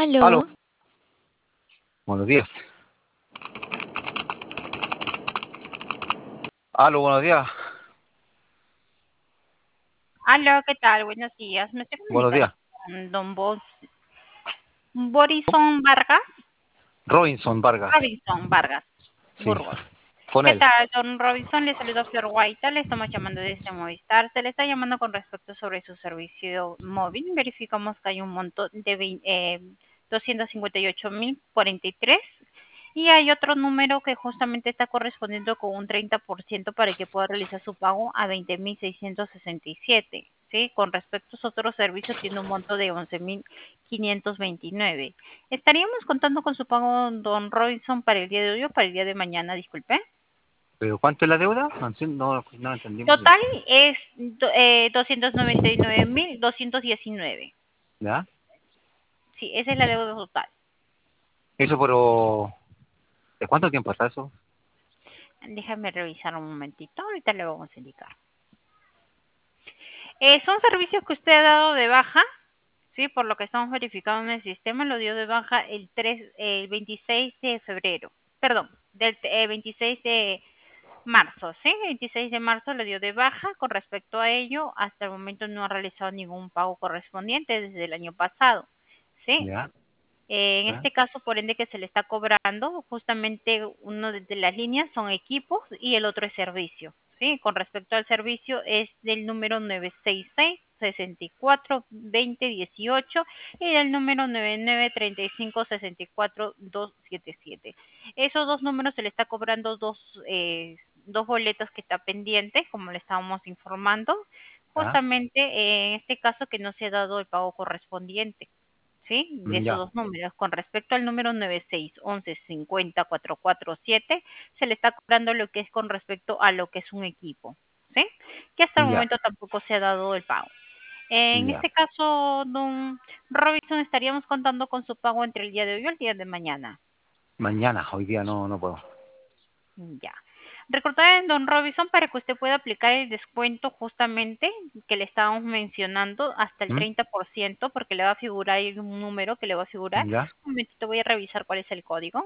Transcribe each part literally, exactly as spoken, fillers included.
Aló, Aló, buenos días. Aló, buenos días. aló, ¿qué tal? Buenos días. Me estoy Buenos comunicando días. con don Bos Borison Vargas, Robinson Vargas. Robinson Vargas, Sí, Burgos. con ¿Qué él. tal, don Robinson? Le saludo a Flor Guaita, le estamos llamando desde Movistar. Se le está llamando con respecto sobre su servicio móvil. Verificamos que hay un monto de veinte, eh, doscientos cincuenta y ocho mil cuarenta y tres y hay otro número que justamente está correspondiendo con un treinta por ciento para que pueda realizar su pago a veinte mil seiscientos sesenta y siete. ¿Sí? Con respecto a su otro servicio tiene un monto de once mil quinientos veintinueve. ¿Estaríamos contando con su pago, don Robinson, para el día de hoy o para el día de mañana? Disculpe. ¿Pero cuánto es la deuda? No, enti- no, no entendí muy bien. Total es do- eh, doscientos noventa y nueve mil doscientos diecinueve. ¿Ya? Sí, esa es la deuda total. Eso, pero... ¿De cuánto tiempo está eso? Déjame revisar un momentito, ahorita le vamos a indicar. Eh, son servicios que usted ha dado de baja, sí, por lo que estamos verificando en el sistema, lo dio de baja el tres, el veintiséis de febrero, perdón, del eh, veintiséis de marzo, ¿sí? veintiséis de marzo le dio de baja. Con respecto a ello, hasta el momento no ha realizado ningún pago correspondiente desde el año pasado, ¿sí? ¿Ya? Eh, en ¿Ya? este caso, por ende, que se le está cobrando, justamente uno de, de las líneas son equipos y el otro es servicio, ¿sí? Con respecto al servicio es del número nueve seis seis, sesenta y cuatro, veinte, dieciocho y del número nueve nueve, treinta y cinco, sesenta y cuatro, doscientos setenta y siete. Esos dos números se le está cobrando dos, eh, dos boletos que está pendiente, como le estábamos informando, ¿Ya? justamente eh, en este caso que no se ha dado el pago correspondiente. ¿Sí? De esos ¿Ya? dos números. Con respecto al número nueve seis once cincuenta cuatro cuatro siete, se le está cobrando lo que es con respecto a lo que es un equipo, ¿sí? Que hasta el ¿Ya? momento tampoco se ha dado el pago. En ¿Ya? este caso, don Robinson, estaríamos contando con su pago entre el día de hoy o el día de mañana. Mañana, hoy día no, no puedo. Ya. Recordar, don Robinson, para que usted pueda aplicar el descuento justamente que le estábamos mencionando hasta el ¿Mm? treinta por ciento, porque le va a figurar ahí un número que le va a figurar. ¿Ya? Un momentito, voy a revisar cuál es el código.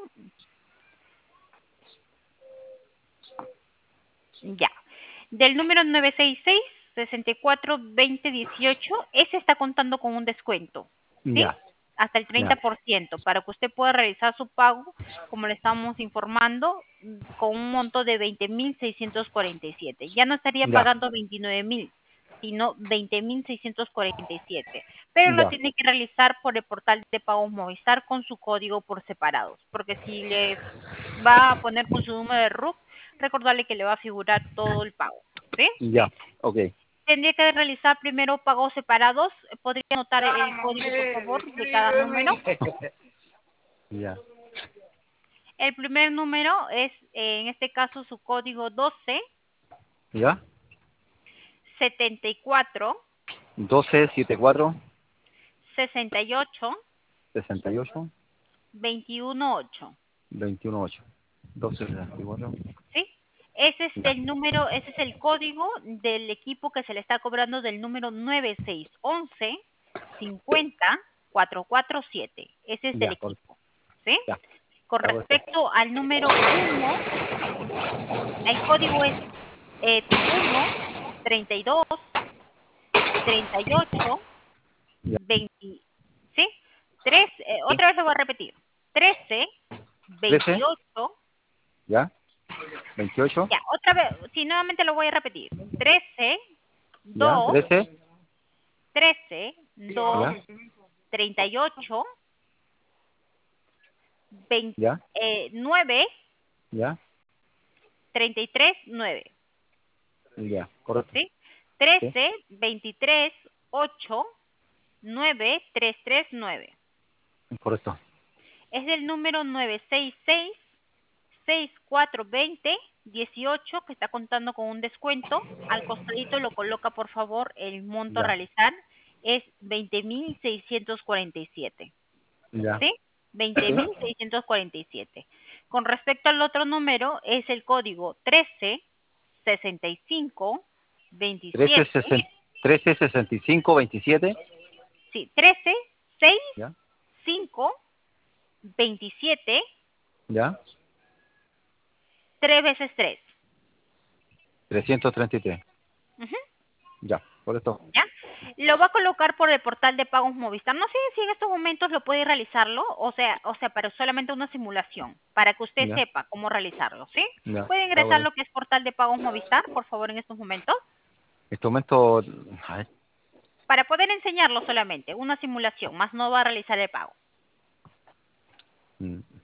Ya. Del número nueve seis seis, sesenta y cuatro, veinte, dieciocho, ese está contando con un descuento, ¿sí? ¿Ya? Hasta el ¿Ya? treinta por ciento, para que usted pueda realizar su pago, como le estamos informando, mm, con un monto de veinte mil seiscientos cuarenta y siete. Ya no estaría ¿Ya? pagando veintinueve mil, sino veinte mil seiscientos cuarenta y siete. Pero lo ¿Ya? tiene que realizar por el portal de pagos Movistar con su código por separados, porque si le va a poner con su número de R U C, recordarle que le va a figurar todo el pago, ¿sí? ¿Ya? Ok. Tendría que realizar primero pagos separados. ¿Podría anotar el código, por favor, de cada número? ¿Ya? El primer número es, eh, en este caso, su código doce, ¿Ya? setenta y cuatro, doce, setenta y cuatro, sesenta y ocho, sesenta y ocho, veintiuno ocho, veintiuno, ocho. doce, setenta y cuatro. ¿sí? Ese es ¿Ya? el número, ese es el código del equipo que se le está cobrando del número nueve seis once cincuenta cuatro cuatro siete. Ese es el Ya, por, equipo, ¿sí? ya. Con Ya, por esto. respecto al número uno, el código es eh, uno, treinta y dos, treinta y ocho, Ya. veinte, ¿sí? tres, eh, Sí. otra vez lo voy a repetir. trece, trece, veintiocho, ¿ya? veintiocho, ya, otra vez, sí, nuevamente lo voy a repetir. trece, ¿ya? dos, trece, trece, dos, ¿ya? treinta y ocho, veinte, ¿Ya? eh, nueve, ¿Ya? treinta y tres, nueve, Ya, correcto. ¿sí? Sí, trece, veintitrés, ocho, nueve, tres tres nueve. correcto. Es del número nueve seis seis, seis cuatro dos cero, dieciocho, que está contando con un descuento. Al costadito lo coloca, por favor, el monto a Ya, realizar es veinte mil seiscientos cuarenta y siete. ya. ¿Sí? veinte mil seiscientos cuarenta y siete. Con respecto al otro número, es el código trece, sesenta y cinco, trece, veintisiete. sesenta, trece, sesenta y cinco, veintisiete. Sí, trece, seis, ¿Ya? cinco, veintisiete, ¿Ya? tres veces tres. trescientos treinta y tres. Ujú. Ya, por esto. ¿Ya? Lo va a colocar por el portal de pagos Movistar. No sé si en estos momentos lo puede realizarlo, o sea, o sea, pero solamente una simulación, para que usted Ya, sepa cómo realizarlo, ¿sí? ya, Puede ya, ingresar bueno. lo que es portal de pagos Movistar, por favor, en estos momentos, Este momento, a ver, para poder enseñarlo solamente, una simulación, más no va a realizar el pago. mm,